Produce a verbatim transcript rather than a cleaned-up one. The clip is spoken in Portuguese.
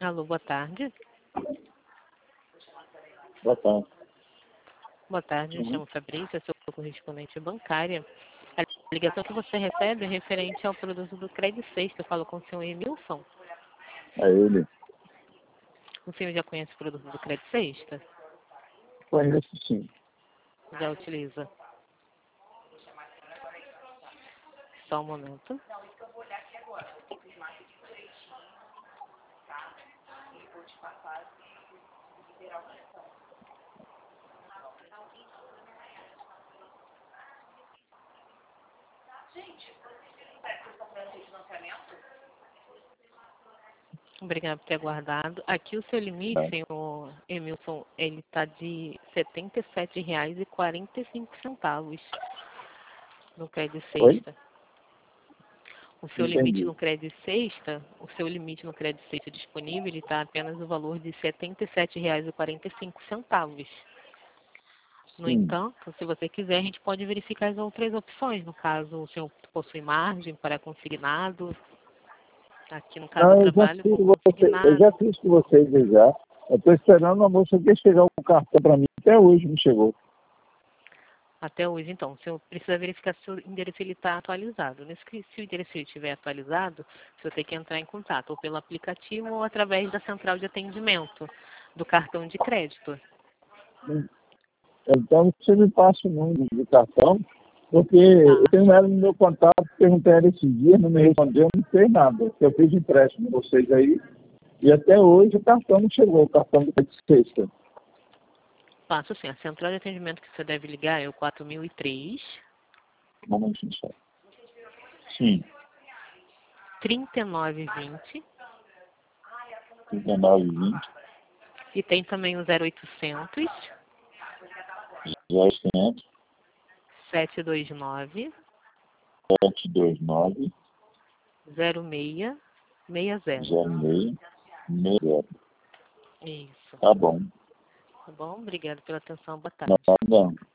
Alô, boa tarde. Boa tarde. Boa tarde, me Uhum. chamo Fabrícia, sou correspondente bancária. A ligação que você recebe é referente ao produto do Crédito Sexta. Eu falo com o senhor Emilson. É ele. O senhor já conhece o produto do Crédito Sexta? Conheço sim. Já utiliza? Só um momento. Obrigada por ter aguardado. Aqui o seu limite, É. senhor Emilson, ele está de setenta e sete reais e quarenta e cinco centavos no Crédito Oi? Sexta. O seu limite Entendi. no Crédito Sexta, o seu limite no Crédito Sexta disponível, ele está apenas no valor de setenta e sete reais e quarenta e cinco centavos. No Sim. entanto, se você quiser, a gente pode verificar as outras opções. No caso, o senhor possui margem para consignado. Aqui, no caso, eu Não, eu já trabalho fiz com com você, eu já consignado. fiz com vocês já. Eu estou esperando a moça que chegar o cartão para mim. Até hoje não chegou. Até hoje, então, o senhor precisa verificar se o endereço está atualizado. Nesse, que- se o endereço estiver atualizado, o senhor tem que entrar em contato, ou pelo aplicativo ou através da central de atendimento do cartão de crédito. Então você me passa o número do cartão, porque eu Tá? tenho ela no meu contato, perguntei ela esses dias, não me respondeu, não fez nada. Eu fiz empréstimo com vocês aí, e até hoje o cartão não chegou, o cartão do sexta. Passo assim, a central de atendimento que você deve ligar é o quatro mil e três, Um momentinho só. Sim, trinta e nove vinte, trinta e nove, vinte, e tem também o zero oitocentos, zero cento, sete dois nove, sete dois nove, zero seis seis zero. zero seis, seis zero. Isso. Tá bom. Tá bom? Obrigado pela atenção. Boa tarde. Nada.